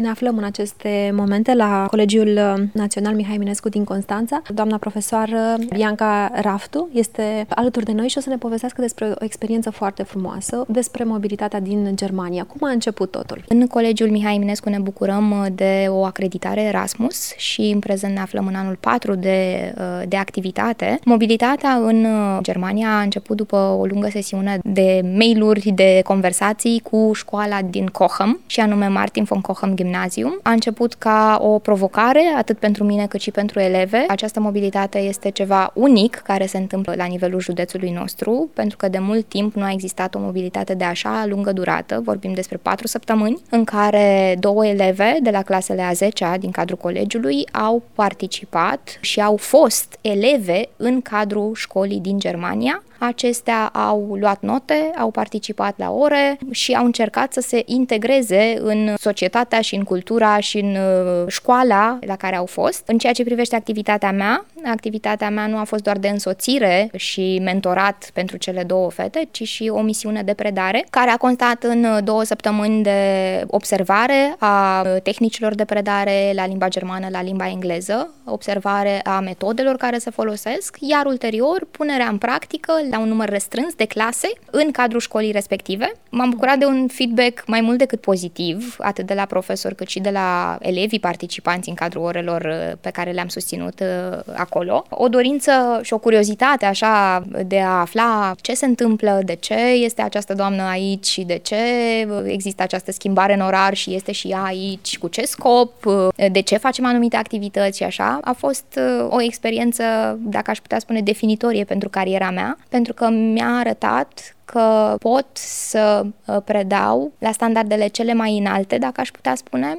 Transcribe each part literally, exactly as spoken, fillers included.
Ne aflăm în aceste momente la Colegiul Național Mihai Eminescu din Constanța. Doamna profesoară Bianca Raftu este alături de noi și o să ne povestească despre o experiență foarte frumoasă, despre mobilitatea din Germania. Cum a început totul? În Colegiul Mihai Eminescu ne bucurăm de o acreditare Erasmus și în prezent ne aflăm în anul patru de, de activitate. Mobilitatea în Germania a început după o lungă sesiune de mail-uri, de conversații cu școala din Cochem, și anume Martin von Cochem Gymnasium. A început ca o provocare, atât pentru mine cât și pentru eleve. Această mobilitate este ceva unic care se întâmplă la nivelul județului nostru, pentru că de mult timp nu a existat o mobilitate de așa lungă durată. Vorbim despre patru săptămâni, în care două eleve de la clasele a zecea din cadrul colegiului au participat și au fost eleve în cadrul școlii din Germania. Acestea au luat note, au participat la ore și au încercat să se integreze în societatea și în cultura și în școala la care au fost. În ceea ce privește activitatea mea, activitatea mea nu a fost doar de însoțire și mentorat pentru cele două fete, ci și o misiune de predare, care a constat în două săptămâni de observare a tehnicilor de predare la limba germană, la limba engleză, observare a metodelor care se folosesc, iar ulterior punerea în practică la un număr restrâns de clase în cadrul școlii respective. M-am bucurat de un feedback mai mult decât pozitiv, atât de la profesori cât și de la elevii participanți în cadrul orelor pe care le-am susținut acolo. O dorință și o curiozitate așa de a afla ce se întâmplă, de ce este această doamnă aici și de ce există această schimbare în orar și este și ea aici, cu ce scop, de ce facem anumite activități și așa. A fost o experiență, dacă aș putea spune, definitorie pentru cariera mea, pentru că mi-a arătat că pot să predau la standardele cele mai înalte, dacă aș putea spune,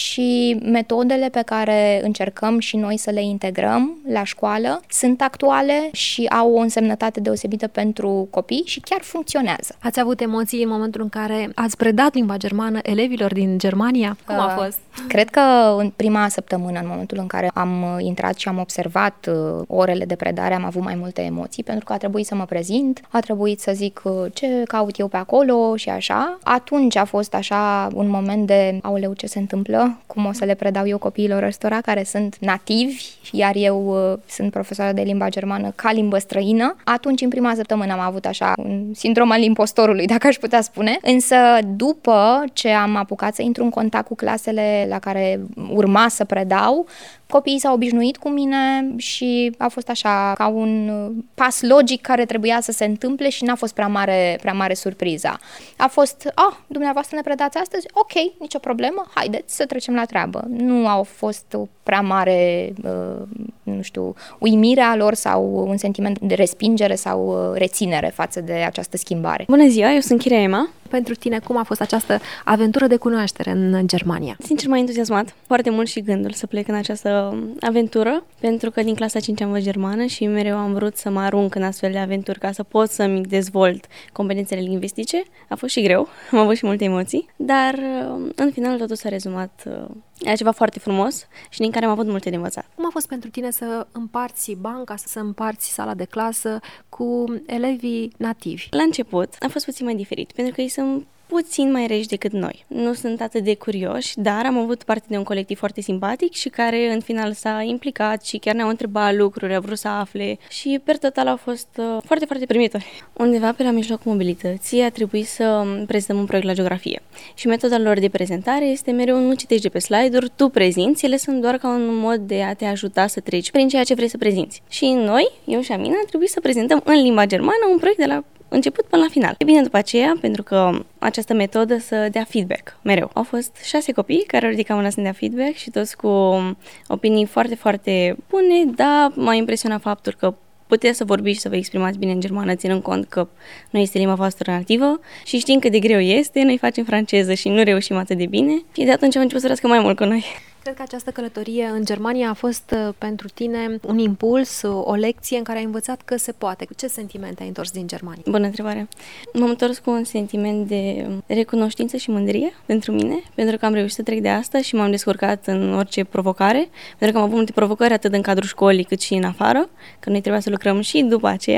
și metodele pe care încercăm și noi să le integrăm la școală sunt actuale și au o însemnătate deosebită pentru copii și chiar funcționează. Ați avut emoții în momentul în care ați predat limba germană elevilor din Germania? Cum a fost? Uh, cred că în prima săptămână, în momentul în care am intrat și am observat uh, orele de predare, am avut mai multe emoții, pentru că a trebuit să mă prezint, a trebuit să zic uh, ce caut eu pe acolo și așa. Atunci a fost așa un moment de aoleu, ce se întâmplă? Cum o să le predau eu copiilor ăstora care sunt nativi, iar eu uh, sunt profesoară de limba germană ca limbă străină. Atunci, în prima săptămână, am avut așa un sindrom al impostorului, dacă aș putea spune. Însă, după ce am apucat să intru în contact cu clasele la care urma să predau, copiii s-au obișnuit cu mine și a fost așa ca un pas logic care trebuia să se întâmple și n-a fost prea mare, prea mare surpriza. A fost, ah, dumneavoastră ne predați astăzi? Ok, nicio problemă, haideți să trecem la treabă. Nu au fost o prea mare, uh, nu știu, uimirea lor sau un sentiment de respingere sau reținere față de această schimbare. Bună ziua, eu sunt Chirea Ema. Pentru tine, cum a fost această aventură de cunoaștere în Germania? Sincer, m-a entuziasmat foarte mult și gândul să plec în această aventură, pentru că din clasa a cincea învăț germană și mereu am vrut să mă arunc în astfel de aventuri ca să pot să-mi dezvolt competențele lingvistice. A fost și greu, am avut și multe emoții, dar în final totul s-a rezumat la ceva foarte frumos și din care am avut multe de învățat. Cum a fost pentru tine să împarți banca, să împarți sala de clasă cu elevii nativi? La început a fost puțin mai diferit, pentru că ei sunt puțin mai reci decât noi. Nu sunt atât de curioși, dar am avut parte de un colectiv foarte simpatic și care în final s-a implicat și chiar ne-au întrebat lucruri, au vrut să afle și per total au fost uh, foarte, foarte primitori. Undeva pe la mijlocul mobilității a trebuit să prezentăm un proiect la geografie și metoda lor de prezentare este mereu nu citești de pe slide-uri, tu prezinți, ele sunt doar ca un mod de a te ajuta să treci prin ceea ce vrei să prezinți. Și noi, eu și Amina, a trebuit să prezentăm în limba germană un proiect de la început până la final. E bine după aceea, pentru că această metodă să dea feedback, mereu. Au fost șase copii care au ridicat mâna să dea feedback și toți cu opinii foarte, foarte bune, dar m-a impresionat faptul că puteți să vorbiți și să vă exprimați bine în germană, ținând cont că nu este limba voastră nativă și știm cât de greu este, noi facem franceză și nu reușim atât de bine și de atunci au început să răscă mai mult cu noi. Cred că această călătorie în Germania a fost pentru tine un impuls, o lecție în care ai învățat că se poate. Cu ce sentimente ai întors din Germania? Bună întrebare! M-am întors cu un sentiment de recunoștință și mândrie pentru mine, pentru că am reușit să trec de asta și m-am descurcat în orice provocare, pentru că am avut multe provocări atât în cadrul școlii cât și în afară, că noi trebuia să lucrăm și după aceea.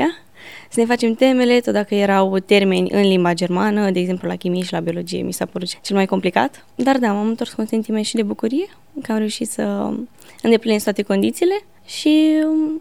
să ne facem temele, tot dacă erau termeni în limba germană, de exemplu la chimie și la biologie, mi s-a părut cel mai complicat. Dar da, m-am întors cu un sentiment și de bucurie, că am reușit să îndeplinesc toate condițiile și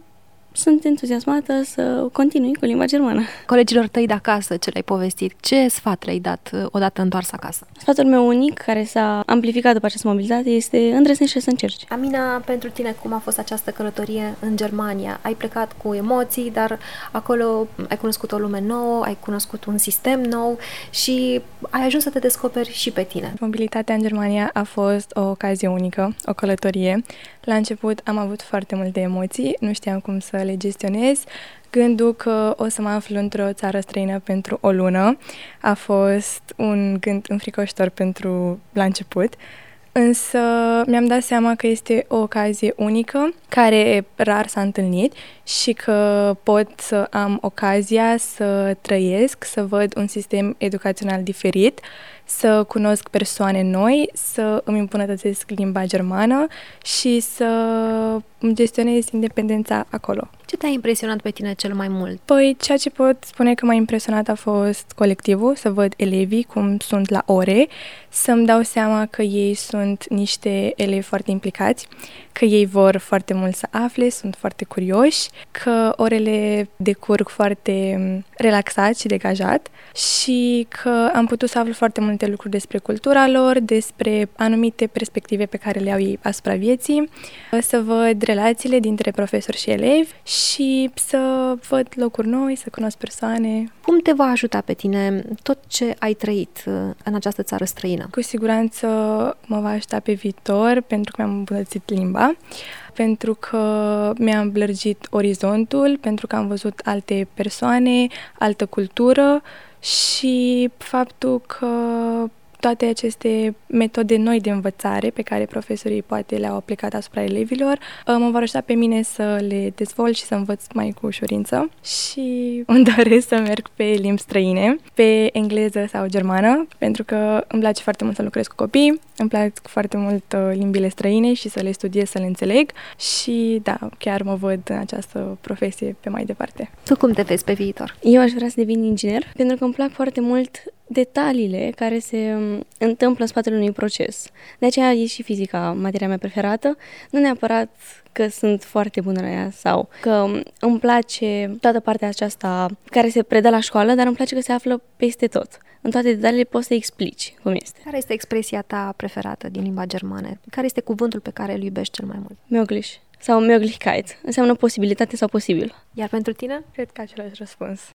sunt entuziasmată să continui cu limba germană. Colegilor tăi de acasă, ce le-ai povestit, ce sfat le-ai dat odată întors acasă? Sfatul meu unic, care s-a amplificat după această mobilitate, este îndrăznește să încerci. Amina, pentru tine, cum a fost această călătorie în Germania? Ai plecat cu emoții, dar acolo ai cunoscut o lume nouă, ai cunoscut un sistem nou și ai ajuns să te descoperi și pe tine. Mobilitatea în Germania a fost o ocazie unică, o călătorie. La început am avut foarte multe emoții, nu știam cum să le gestionez. Gândul că o să mă aflu într-o țară străină pentru o lună a fost un gând înfricoșător pentru la început, însă mi-am dat seama că este o ocazie unică, care rar s-a întâlnit și că pot să am ocazia să trăiesc, să văd un sistem educațional diferit, să cunosc persoane noi, să îmi îmbunătățesc limba germană și să îmi gestionez independența acolo. Ce te-a impresionat pe tine cel mai mult? Păi, ceea ce pot spune că m-a impresionat a fost colectivul, să văd elevii cum sunt la ore, să-mi dau seama că ei sunt niște elevi foarte implicați, că ei vor foarte mult să afle, sunt foarte curioși, că orele decurg foarte relaxat și degajat și că am putut să aflu foarte multe lucruri despre cultura lor, despre anumite perspective pe care le au ei asupra vieții, să văd relațiile dintre profesori și elevi și să văd locuri noi, să cunosc persoane. Cum te va ajuta pe tine tot ce ai trăit în această țară străină? Cu siguranță mă va ajuta pe viitor pentru că mi-am îmbunătățit limba, pentru că mi-am lărgit orizontul, pentru că am văzut alte persoane, altă cultură și faptul că toate aceste metode noi de învățare pe care profesorii poate le-au aplicat asupra elevilor mă vor ajuta pe mine să le dezvolt și să învăț mai cu ușurință și îmi doresc să merg pe limbi străine, pe engleză sau germană, pentru că îmi place foarte mult să lucrez cu copii, îmi plac foarte mult limbile străine și să le studiez, să le înțeleg și da, chiar mă văd în această profesie pe mai departe. Tu cum te vezi pe viitor? Eu aș vrea să devin inginer, pentru că îmi plac foarte mult detaliile care se întâmplă în spatele unui proces. De aceea e și fizica materia mea preferată, nu neapărat că sunt foarte bună la ea sau că îmi place toată partea aceasta care se predă la școală, dar îmi place că se află peste tot. În toate detaliile poți să explici cum este. Care este expresia ta preferată din limba germană? Care este cuvântul pe care îl iubești cel mai mult? Möglich sau Möglichkeit. Înseamnă posibilitate sau posibil. Iar pentru tine? Cred că același răspuns.